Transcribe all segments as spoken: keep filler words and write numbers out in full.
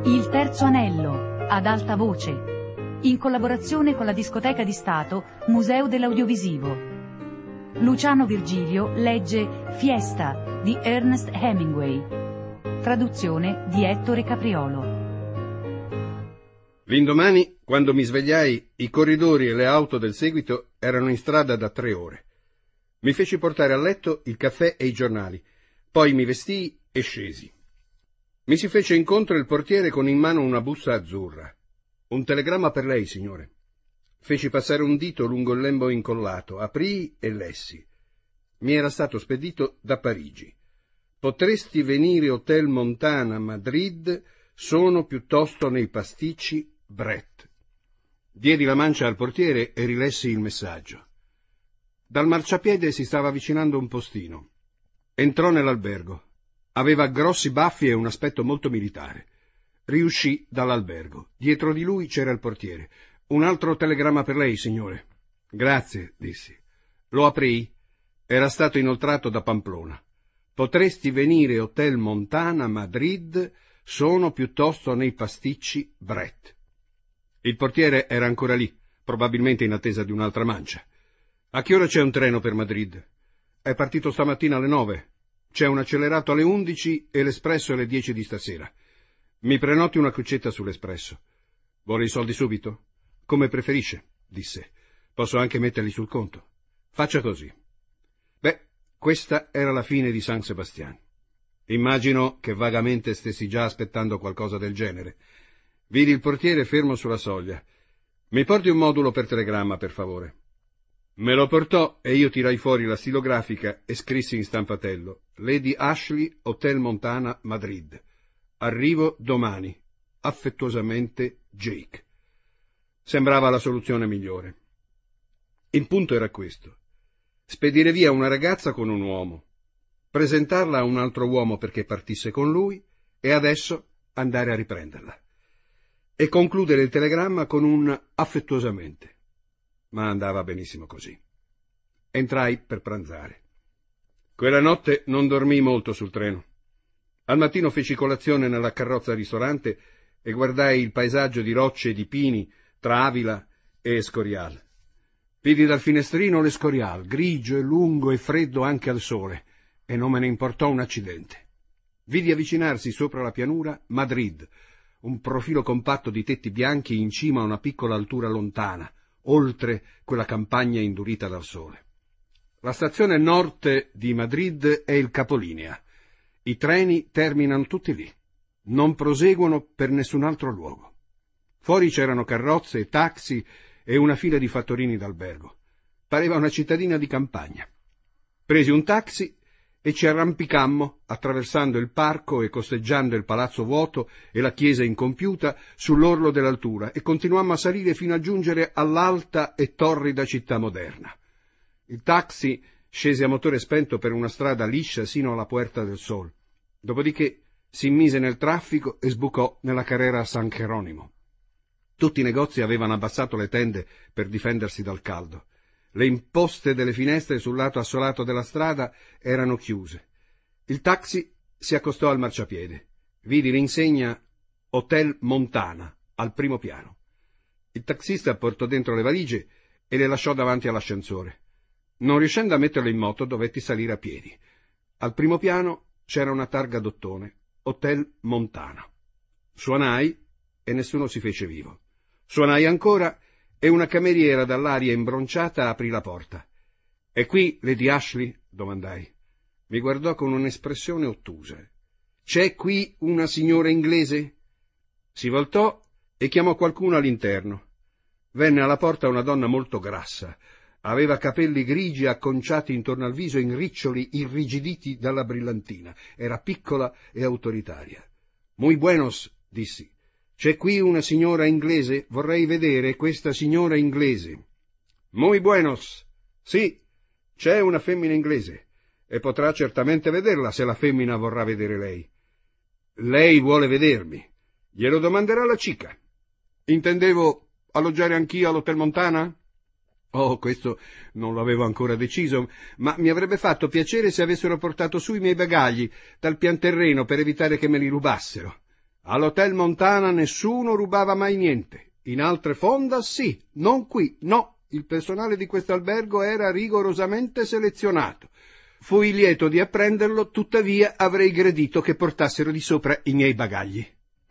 Il terzo anello, ad alta voce, in collaborazione con la Discoteca di Stato Museo dell'Audiovisivo. Luciano Virgilio legge Fiesta di Ernest Hemingway, traduzione di Ettore Capriolo. L'indomani, quando mi svegliai, i corridori e le auto del seguito erano in strada da tre ore. Mi feci portare a letto il caffè e i giornali, poi mi vestii e scesi. Mi si fece incontro il portiere con in mano una busta azzurra. Un telegramma per lei, signore. Feci passare un dito lungo il lembo incollato, aprii e lessi. Mi era stato spedito da Parigi. Potresti venire Hotel Montana, Madrid, sono piuttosto nei pasticci Brett. Diedi la mancia al portiere e rilessi il messaggio. Dal marciapiede si stava avvicinando un postino. Entrò nell'albergo. Aveva grossi baffi e un aspetto molto militare. Riuscì dall'albergo. Dietro di lui c'era il portiere. Un altro telegramma per lei, signore. Grazie, dissi. Lo aprii. Era stato inoltrato da Pamplona. Potresti venire Hotel Montana, Madrid, sono piuttosto nei pasticci Brett. Il portiere era ancora lì, probabilmente in attesa di un'altra mancia. A che ora c'è un treno per Madrid? È partito stamattina alle nove. C'è un accelerato alle undici e l'espresso alle dieci di stasera. Mi prenoti una crocetta sull'espresso. Vuole i soldi subito? Come preferisce, disse. Posso anche metterli sul conto. Faccia così. Beh, questa era la fine di San Sebastian. Immagino che vagamente stessi già aspettando qualcosa del genere. Vidi il portiere fermo sulla soglia. Mi porti un modulo per telegramma, per favore. Me lo portò e io tirai fuori la stilografica e scrissi in stampatello: Lady Ashley, Hotel Montana, Madrid. Arrivo domani. Affettuosamente, Jake. Sembrava la soluzione migliore. Il punto era questo: spedire via una ragazza con un uomo, presentarla a un altro uomo perché partisse con lui e adesso andare a riprenderla. E concludere il telegramma con un affettuosamente. Ma andava benissimo così. Entrai per pranzare. Quella notte non dormii molto sul treno. Al mattino feci colazione nella carrozza ristorante e guardai il paesaggio di rocce e di pini tra Avila e Escorial. Vidi dal finestrino l'Escorial, grigio e lungo e freddo anche al sole, e non me ne importò un accidente. Vidi avvicinarsi sopra la pianura Madrid, un profilo compatto di tetti bianchi in cima a una piccola altura lontana, oltre quella campagna indurita dal sole. La stazione nord di Madrid è il capolinea. I treni terminano tutti lì. Non proseguono per nessun altro luogo. Fuori c'erano carrozze, taxi e una fila di fattorini d'albergo. Pareva una cittadina di campagna. Presi un taxi e ci arrampicammo, attraversando il parco e costeggiando il palazzo vuoto e la chiesa incompiuta, sull'orlo dell'altura, e continuammo a salire fino a giungere all'alta e torrida città moderna. Il taxi scese a motore spento per una strada liscia sino alla Puerta del Sol. Dopodiché si immise nel traffico e sbucò nella carrera San Geronimo. Tutti i negozi avevano abbassato le tende per difendersi dal caldo. Le imposte delle finestre sul lato assolato della strada erano chiuse. Il taxi si accostò al marciapiede. Vidi l'insegna Hotel Montana al primo piano. Il taxista portò dentro le valigie e le lasciò davanti all'ascensore. Non riuscendo a metterle in moto, dovetti salire a piedi. Al primo piano c'era una targa d'ottone, Hotel Montana. Suonai e nessuno si fece vivo. Suonai ancora e una cameriera dall'aria imbronciata aprì la porta. «È qui Lady Ashley?» domandai. Mi guardò con un'espressione ottusa. «C'è qui una signora inglese?» Si voltò e chiamò qualcuno all'interno. Venne alla porta una donna molto grassa. Aveva capelli grigi acconciati intorno al viso in riccioli irrigiditi dalla brillantina. Era piccola e autoritaria. «Muy buenos», dissi. «C'è qui una signora inglese? Vorrei vedere questa signora inglese». «Muy buenos». «Sì, c'è una femmina inglese, e potrà certamente vederla se la femmina vorrà vedere lei». «Lei vuole vedermi? Glielo domanderà la cica». «Intendevo alloggiare anch'io all'Hotel Montana?» «Oh, questo non l'avevo ancora deciso, ma mi avrebbe fatto piacere se avessero portato su i miei bagagli dal pian terreno per evitare che me li rubassero». All'Hotel Montana nessuno rubava mai niente. In altre fonda sì, non qui, no. Il personale di questo albergo era rigorosamente selezionato. Fui lieto di apprenderlo, tuttavia avrei gradito che portassero di sopra i miei bagagli.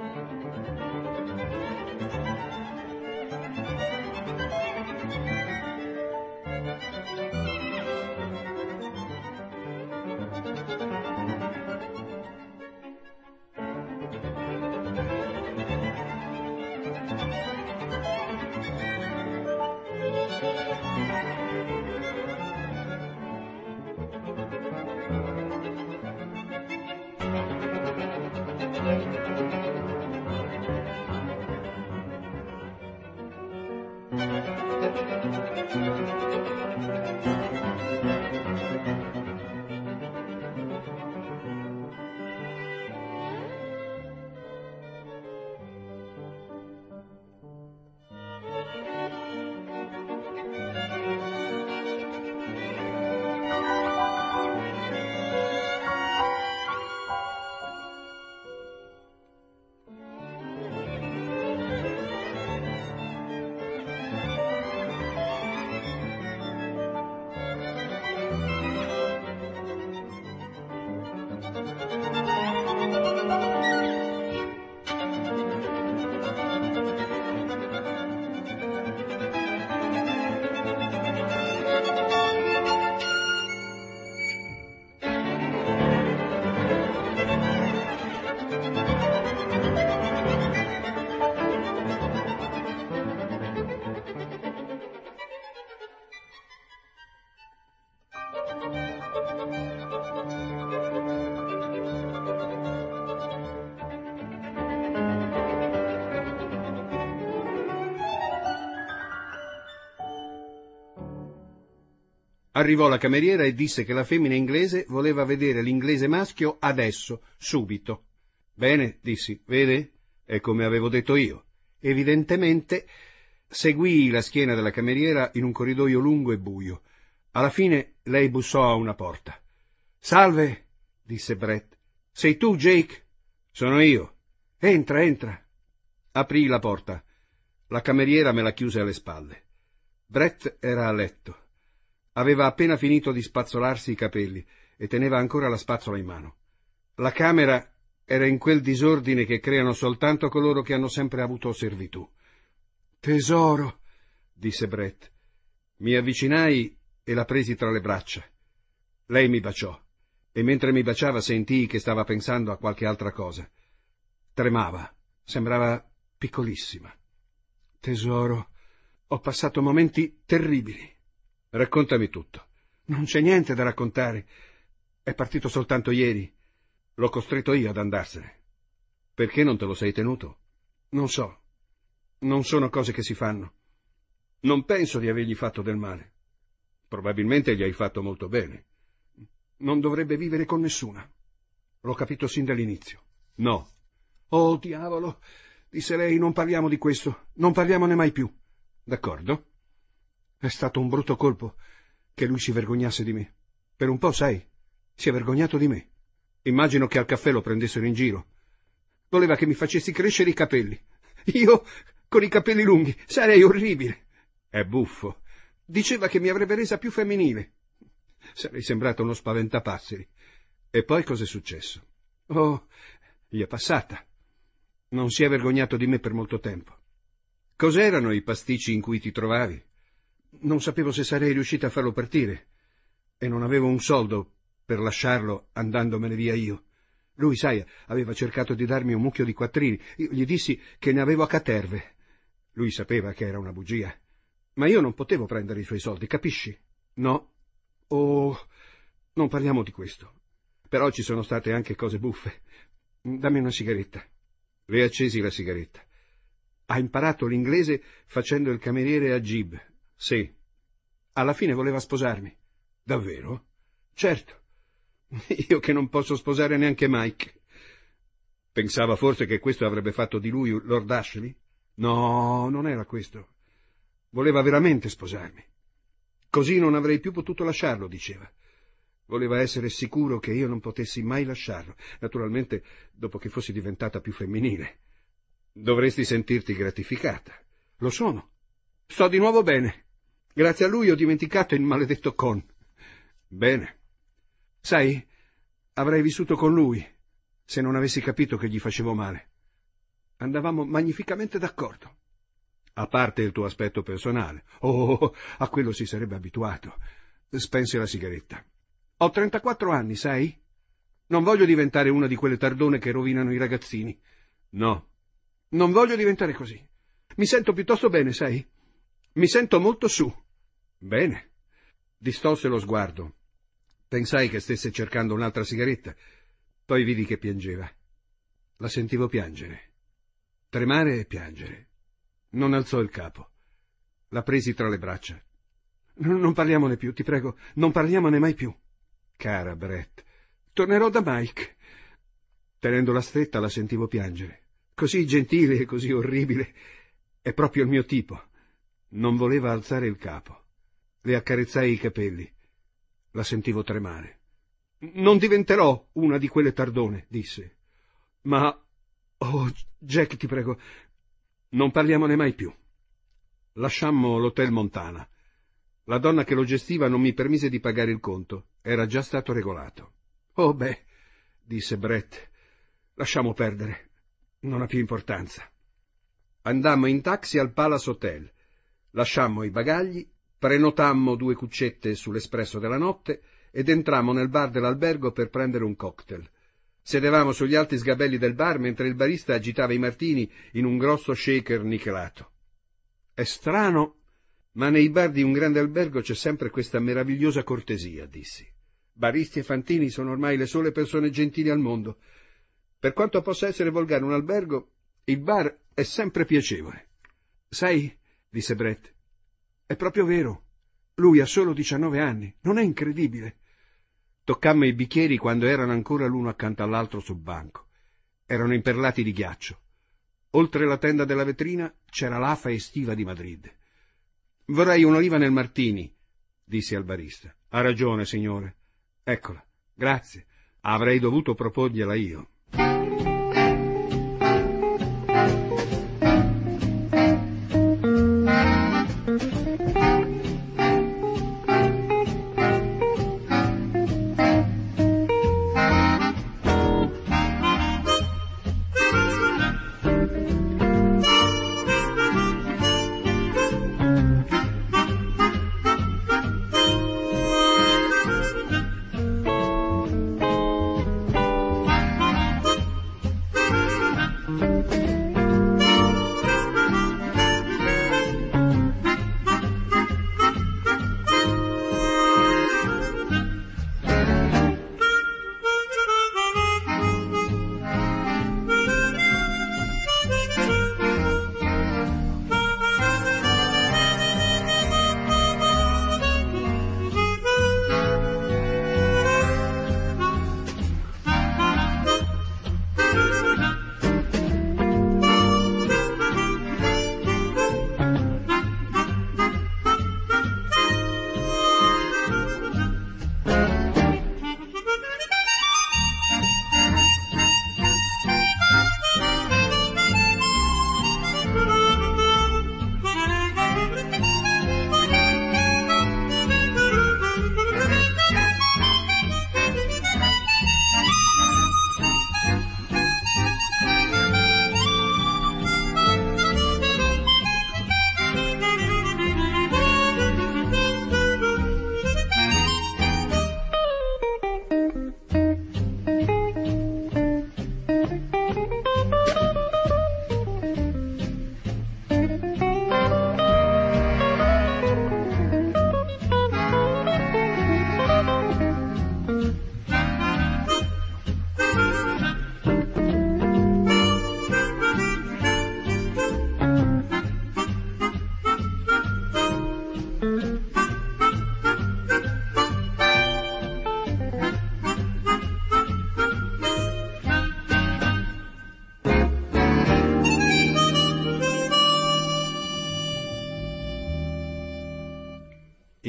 Arrivò la cameriera e disse che la femmina inglese voleva vedere l'inglese maschio adesso, subito. Bene, dissi, vede? È come avevo detto io. Evidentemente seguii la schiena della cameriera in un corridoio lungo e buio. Alla fine lei bussò a una porta. Salve, disse Brett. Sei tu, Jake? Sono io. Entra, entra. Aprii la porta. La cameriera me la chiuse alle spalle. Brett era a letto. Aveva appena finito di spazzolarsi i capelli e teneva ancora la spazzola in mano. La camera era in quel disordine che creano soltanto coloro che hanno sempre avuto servitù. Tesoro, disse Brett. Mi avvicinai e la presi tra le braccia. Lei mi baciò e mentre mi baciava sentii che stava pensando a qualche altra cosa. Tremava, sembrava piccolissima. Tesoro, ho passato momenti terribili. Raccontami tutto. Non c'è niente da raccontare. È partito soltanto ieri. L'ho costretto io ad andarsene. Perché non te lo sei tenuto? Non so. Non sono cose che si fanno. Non penso di avergli fatto del male. Probabilmente gli hai fatto molto bene. Non dovrebbe vivere con nessuna. L'ho capito sin dall'inizio. No. Oh, diavolo, disse lei, non parliamo di questo. Non parliamone mai più. D'accordo? È stato un brutto colpo che lui si vergognasse di me. Per un po', sai, si è vergognato di me. Immagino che al caffè lo prendessero in giro. Voleva che mi facessi crescere i capelli. Io, con i capelli lunghi, sarei orribile. È buffo. Diceva che mi avrebbe resa più femminile. Sarei sembrato uno spaventapasseri. E poi cos'è successo? Oh, gli è passata. Non si è vergognato di me per molto tempo. Cos'erano i pasticci in cui ti trovavi? Non sapevo se sarei riuscita a farlo partire e non avevo un soldo per lasciarlo andandomene via io. Lui, sai, aveva cercato di darmi un mucchio di quattrini. Io gli dissi che ne avevo a caterve. Lui sapeva che era una bugia. Ma io non potevo prendere i suoi soldi, capisci? No. Oh, non parliamo di questo. Però ci sono state anche cose buffe. Dammi una sigaretta. Le accesi la sigaretta. Ha imparato l'inglese facendo il cameriere a Gib. Sì. Alla fine voleva sposarmi. Davvero? Certo. Io che non posso sposare neanche Mike. Pensava forse che questo avrebbe fatto di lui Lord Ashley? No, non era questo. Voleva veramente sposarmi. Così non avrei più potuto lasciarlo, diceva. Voleva essere sicuro che io non potessi mai lasciarlo, naturalmente dopo che fossi diventata più femminile. Dovresti sentirti gratificata. Lo sono. Sto di nuovo bene. Grazie a lui ho dimenticato il maledetto Con. Bene. Sai, avrei vissuto con lui se non avessi capito che gli facevo male. Andavamo magnificamente d'accordo. A parte il tuo aspetto personale. Oh, a quello si sarebbe abituato. Spense la sigaretta. Ho trentaquattro anni, sai? Non voglio diventare una di quelle tardone che rovinano i ragazzini. No, non voglio diventare così. Mi sento piuttosto bene, sai? Mi sento molto su. Bene. Distolse lo sguardo. Pensai che stesse cercando un'altra sigaretta. Poi vidi che piangeva. La sentivo piangere. Tremare e piangere. Non alzò il capo. La presi tra le braccia. Non parliamone più, ti prego. Non parliamone mai più. Cara Brett, tornerò da Mike. Tenendola stretta la sentivo piangere. Così gentile e così orribile. È proprio il mio tipo. Non voleva alzare il capo. Le accarezzai i capelli. La sentivo tremare. Non diventerò una di quelle tardone, disse. Ma... Oh, Jack, ti prego, non parliamone mai più. Lasciammo l'Hotel Montana. La donna che lo gestiva non mi permise di pagare il conto. Era già stato regolato. Oh, beh, disse Brett, lasciamo perdere. Non ha più importanza. Andammo in taxi al Palace Hotel. Lasciammo i bagagli, prenotammo due cuccette sull'espresso della notte ed entrammo nel bar dell'albergo per prendere un cocktail. Sedevamo sugli alti sgabelli del bar mentre il barista agitava i martini in un grosso shaker nichelato. È strano, ma nei bar di un grande albergo c'è sempre questa meravigliosa cortesia, dissi. Baristi e fantini sono ormai le sole persone gentili al mondo. Per quanto possa essere volgare un albergo, il bar è sempre piacevole. Sai, disse Brett, è proprio vero. Lui ha solo diciannove anni, non è incredibile? Toccammo i bicchieri quando erano ancora l'uno accanto all'altro sul banco. Erano imperlati di ghiaccio. Oltre la tenda della vetrina c'era l'afa estiva di Madrid. Vorrei un'oliva nel martini, dissi al barista. Ha ragione, signore. Eccola, grazie. Avrei dovuto proporgliela io.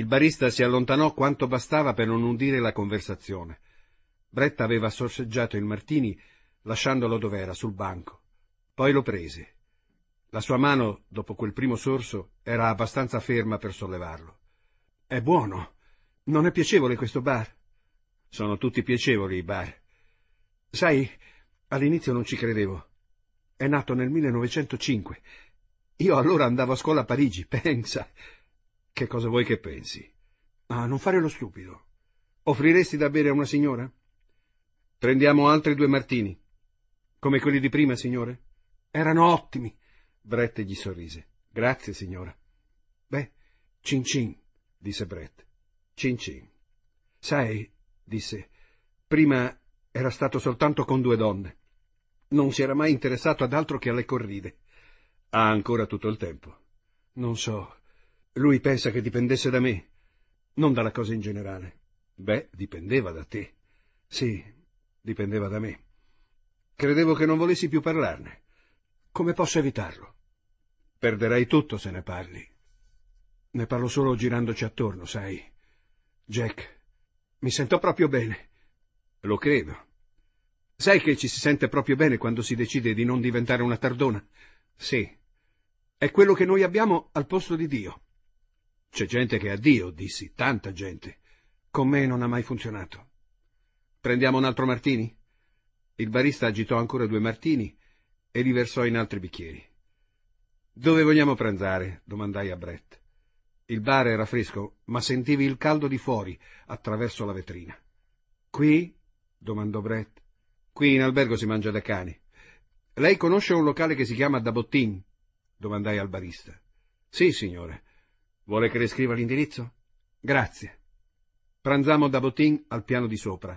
Il barista si allontanò quanto bastava per non udire la conversazione. Brett aveva sorseggiato il martini lasciandolo dov'era, sul banco. Poi lo prese. La sua mano, dopo quel primo sorso, era abbastanza ferma per sollevarlo. È buono. Non è piacevole questo bar? Sono tutti piacevoli i bar. Sai, all'inizio non ci credevo. È nato nel millenovecentocinque. Io allora andavo a scuola a Parigi, pensa. Che cosa vuoi che pensi? Ah, non fare lo stupido. Offriresti da bere a una signora? Prendiamo altri due martini. Come quelli di prima, signore? Erano ottimi. Brett gli sorrise. Grazie, signora. Beh, cin cin, disse Brett. Cin cin. Sai, disse, prima era stato soltanto con due donne. Non si era mai interessato ad altro che alle corride. Ha ancora tutto il tempo. Non so. Lui pensa che dipendesse da me, non dalla cosa in generale. Beh, dipendeva da te. Sì, dipendeva da me. Credevo che non volessi più parlarne. Come posso evitarlo? Perderai tutto se ne parli. Ne parlo solo girandoci attorno, sai. Jack, mi sento proprio bene. Lo credo. Sai che ci si sente proprio bene quando si decide di non diventare una tardona? Sì. È quello che noi abbiamo al posto di Dio. C'è gente che ha Dio, dissi, tanta gente. Con me non ha mai funzionato. Prendiamo un altro martini? Il barista agitò ancora due martini e li versò in altri bicchieri. Dove vogliamo pranzare? Domandai a Brett. Il bar era fresco, ma sentivi il caldo di fuori attraverso la vetrina. Qui? Domandò Brett. Qui in albergo si mangia da cani. Lei conosce un locale che si chiama Da Bottin? Domandai al barista. Sì, signore. Vuole che le scriva l'indirizzo? Grazie. Pranzammo da Bottin al piano di sopra.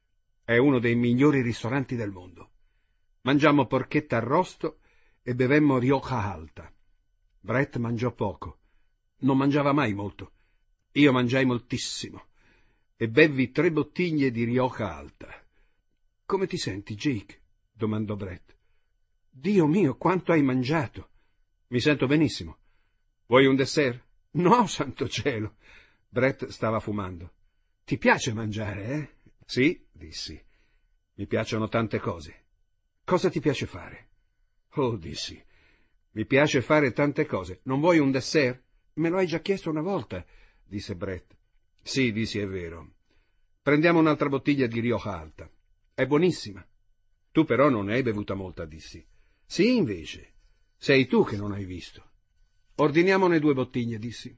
È uno dei migliori ristoranti del mondo. Mangiammo porchetta arrosto e bevemmo Rioja Alta. Brett mangiò poco. Non mangiava mai molto. Io mangiai moltissimo e bevvi tre bottiglie di Rioja Alta. Come ti senti, Jake? Domandò Brett. Dio mio, quanto hai mangiato! Mi sento benissimo. Vuoi un dessert? No, santo cielo. Brett stava fumando. Ti piace mangiare, eh? Sì, dissi. Mi piacciono tante cose. Cosa ti piace fare? Oh, dissi. Mi piace fare tante cose. Non vuoi un dessert? Me lo hai già chiesto una volta, disse Brett. Sì, dissi, è vero. Prendiamo un'altra bottiglia di Rioja Alta. È buonissima. Tu però non ne hai bevuta molta, dissi. Sì, invece. Sei tu che non hai visto. Ordiniamone due bottiglie, dissi.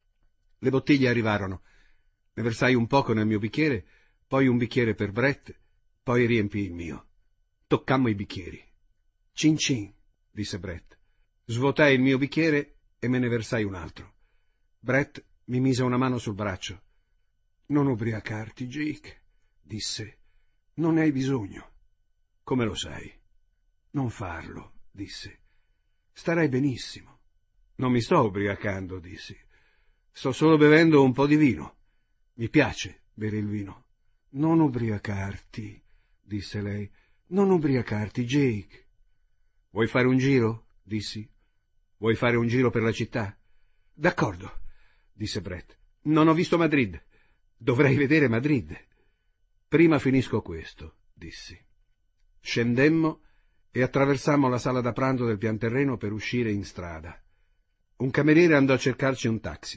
Le bottiglie arrivarono. Ne versai un poco nel mio bicchiere, poi un bicchiere per Brett, poi riempii il mio. Toccammo i bicchieri. Cin cin, disse Brett. Svuotai il mio bicchiere e me ne versai un altro. Brett mi mise una mano sul braccio. Non ubriacarti, Jake, disse. Non ne hai bisogno. Come lo sai? Non farlo, disse. Starai benissimo. Non mi sto ubriacando, dissi. Sto solo bevendo un po' di vino. Mi piace bere il vino. Non ubriacarti, disse lei. Non ubriacarti, Jake. Vuoi fare un giro? Dissi. Vuoi fare un giro per la città? D'accordo, disse Brett. Non ho visto Madrid. Dovrei vedere Madrid. Prima finisco questo, dissi. Scendemmo e attraversammo la sala da pranzo del pian terreno per uscire in strada. Un cameriere andò a cercarci un taxi.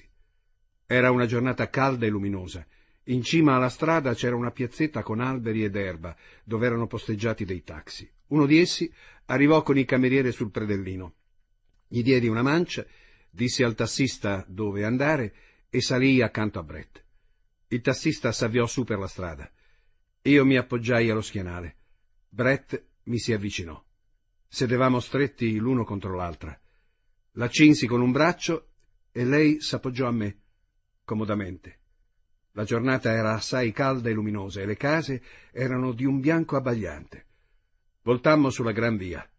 Era una giornata calda e luminosa. In cima alla strada c'era una piazzetta con alberi ed erba, dove erano posteggiati dei taxi. Uno di essi arrivò con il cameriere sul predellino. Gli diedi una mancia, dissi al tassista dove andare e salii accanto a Brett. Il tassista s'avviò su per la strada. Io mi appoggiai allo schienale. Brett mi si avvicinò. Sedevamo stretti l'uno contro l'altra. La cinsi con un braccio e lei s'appoggiò a me, comodamente. La giornata era assai calda e luminosa e le case erano di un bianco abbagliante. Voltammo sulla gran via.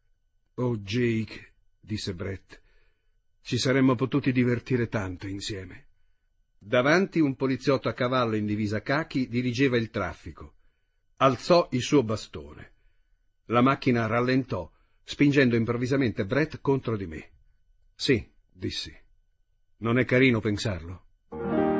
Oh, Jake, disse Brett, ci saremmo potuti divertire tanto insieme. Davanti un poliziotto a cavallo in divisa cachi dirigeva il traffico. Alzò il suo bastone. La macchina rallentò, spingendo improvvisamente Brett contro di me. Sì, dissi. Non è carino pensarlo?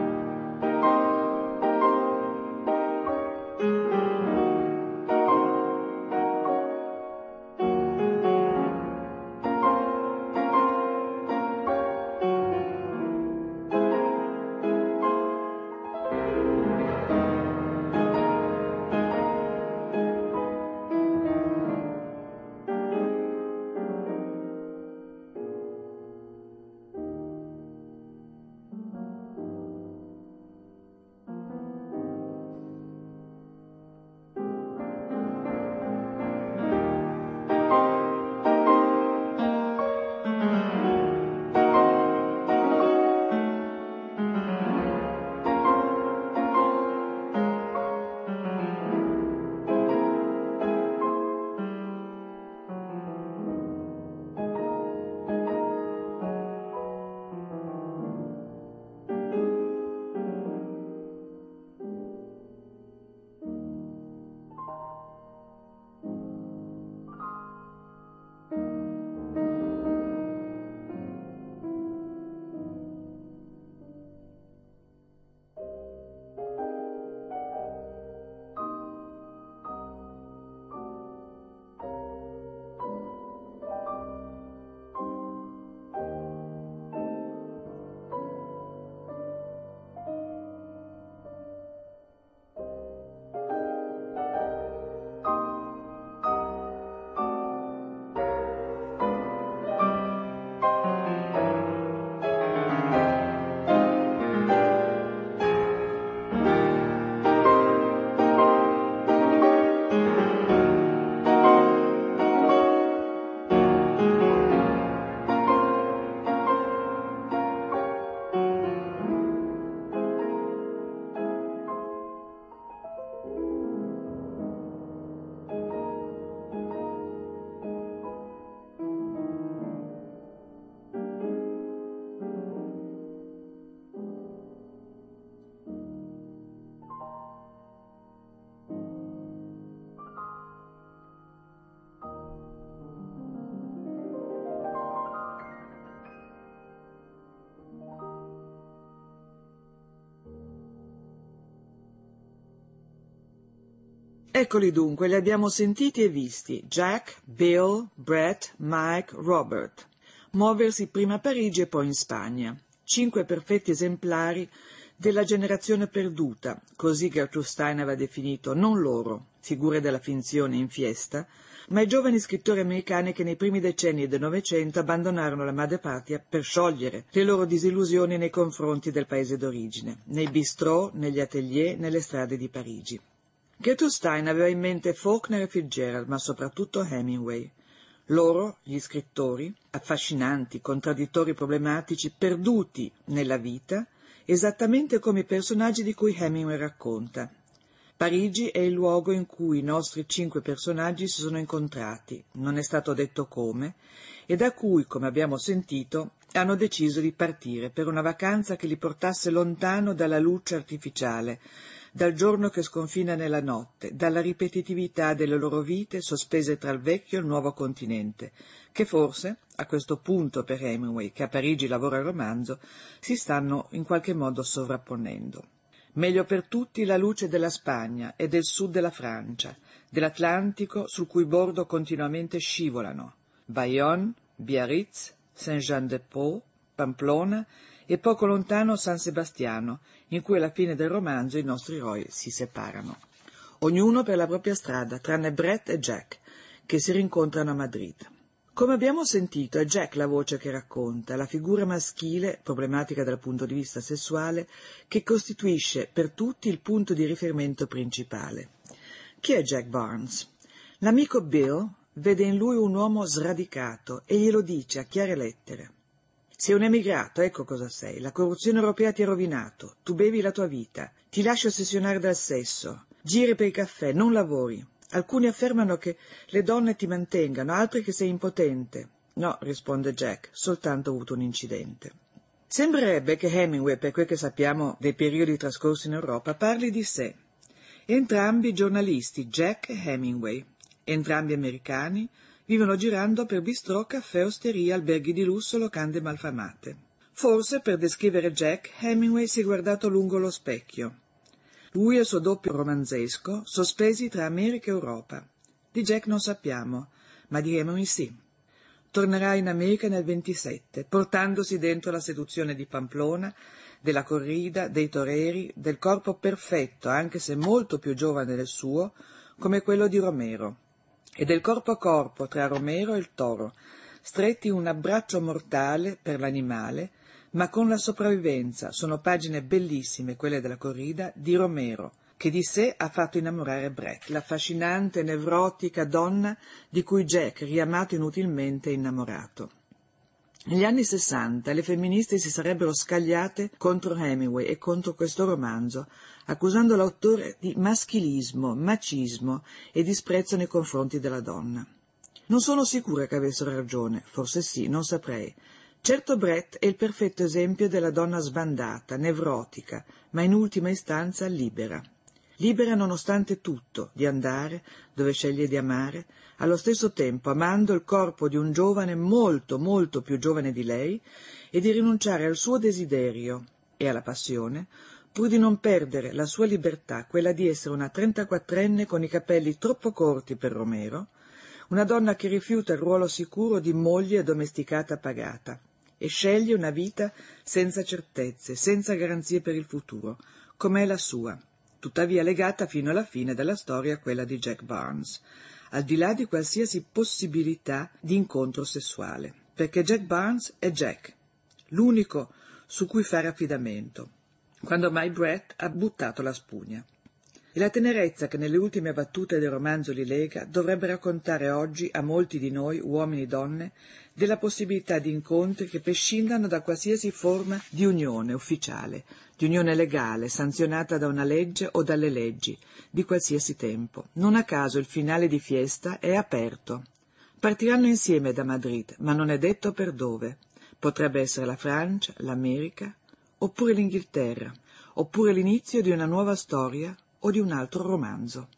Eccoli dunque, li abbiamo sentiti e visti: Jack, Bill, Brett, Mike, Robert. Muoversi prima a Parigi e poi in Spagna. Cinque perfetti esemplari della generazione perduta, così Gertrude Stein aveva definito non loro, figure della finzione in fiesta, ma i giovani scrittori americani che nei primi decenni del Novecento abbandonarono la madrepatria per sciogliere le loro disillusioni nei confronti del paese d'origine, nei bistrò, negli atelier, nelle strade di Parigi. Gertrude Stein aveva in mente Faulkner e Fitzgerald, ma soprattutto Hemingway. Loro, gli scrittori, affascinanti, contraddittori, problematici, perduti nella vita, esattamente come i personaggi di cui Hemingway racconta. Parigi è il luogo in cui i nostri cinque personaggi si sono incontrati, non è stato detto come, e da cui, come abbiamo sentito, hanno deciso di partire per una vacanza che li portasse lontano dalla luce artificiale, dal giorno che sconfina nella notte, dalla ripetitività delle loro vite sospese tra il vecchio e il nuovo continente, che forse, a questo punto per Hemingway, che a Parigi lavora il romanzo, si stanno in qualche modo sovrapponendo. Meglio per tutti la luce della Spagna e del sud della Francia, dell'Atlantico sul cui bordo continuamente scivolano Bayonne, Biarritz, Saint-Jean-de-Pont, Pamplona e poco lontano San Sebastiano, in cui alla fine del romanzo i nostri eroi si separano. Ognuno per la propria strada, tranne Brett e Jack, che si rincontrano a Madrid. Come abbiamo sentito, è Jack la voce che racconta, la figura maschile, problematica dal punto di vista sessuale, che costituisce per tutti il punto di riferimento principale. Chi è Jack Barnes? L'amico Bill vede in lui un uomo sradicato e glielo dice a chiare lettere. Sei un emigrato, ecco cosa sei. La corruzione europea ti ha rovinato. Tu bevi la tua vita. Ti lasci ossessionare dal sesso. Giri per i caffè, non lavori. Alcuni affermano che le donne ti mantengano, altri che sei impotente. No, risponde Jack, soltanto ho avuto un incidente. Sembrerebbe che Hemingway, per quel che sappiamo dei periodi trascorsi in Europa, parli di sé. Entrambi giornalisti, Jack e Hemingway, entrambi americani, vivono girando per bistrò, caffè, osterie, alberghi di lusso, locande malfamate. Forse, per descrivere Jack, Hemingway si è guardato lungo lo specchio. Lui e il suo doppio romanzesco, sospesi tra America e Europa. Di Jack non sappiamo, ma di Hemingway sì. Tornerà in America nel ventisette, portandosi dentro la seduzione di Pamplona, della corrida, dei toreri, del corpo perfetto, anche se molto più giovane del suo, come quello di Romero, e del corpo a corpo tra Romero e il toro, stretti in un abbraccio mortale per l'animale, ma con la sopravvivenza. Sono pagine bellissime, quelle della corrida, di Romero, che di sé ha fatto innamorare Brett, l'affascinante, nevrotica donna di cui Jack, riamato inutilmente, è innamorato. Negli anni sessanta le femministe si sarebbero scagliate contro Hemingway e contro questo romanzo, accusando l'autore di maschilismo, macismo e disprezzo nei confronti della donna. Non sono sicura che avessero ragione, forse sì, non saprei. Certo Brett è il perfetto esempio della donna sbandata, nevrotica, ma in ultima istanza libera. Libera nonostante tutto, di andare dove sceglie di amare, allo stesso tempo amando il corpo di un giovane molto, molto più giovane di lei, e di rinunciare al suo desiderio e alla passione, pur di non perdere la sua libertà, quella di essere una trentaquattrenne con i capelli troppo corti per Romero, una donna che rifiuta il ruolo sicuro di moglie domesticata pagata, e sceglie una vita senza certezze, senza garanzie per il futuro, com'è la sua, tuttavia legata fino alla fine della storia a quella di Jack Barnes, al di là di qualsiasi possibilità di incontro sessuale, perché Jack Barnes è Jack, l'unico su cui fare affidamento, quando mai Brett ha buttato la spugna. E la tenerezza che nelle ultime battute del romanzo li lega dovrebbe raccontare oggi a molti di noi, uomini e donne, della possibilità di incontri che prescindano da qualsiasi forma di unione ufficiale, di unione legale, sanzionata da una legge o dalle leggi, di qualsiasi tempo. Non a caso il finale di Fiesta è aperto. Partiranno insieme da Madrid, ma non è detto per dove. Potrebbe essere la Francia, l'America, oppure l'Inghilterra, oppure l'inizio di una nuova storia o di un altro romanzo.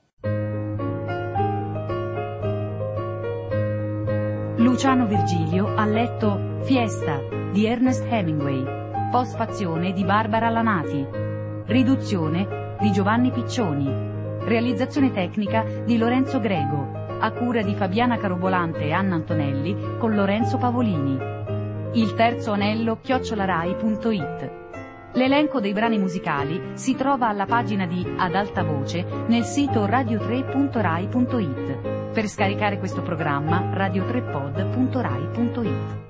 Luciano Virgilio ha letto Fiesta di Ernest Hemingway, postfazione di Barbara Lanati, riduzione di Giovanni Piccioni, Realizzazione tecnica di Lorenzo Grego, a cura di Fabiana Carobolante e Anna Antonelli con Lorenzo Pavolini. Il terzo anello chiocciolarai punto it. L'elenco dei brani musicali si trova alla pagina di Ad alta voce nel sito radio tre punto rai punto it. Per scaricare questo programma radio tre pod punto rai punto it.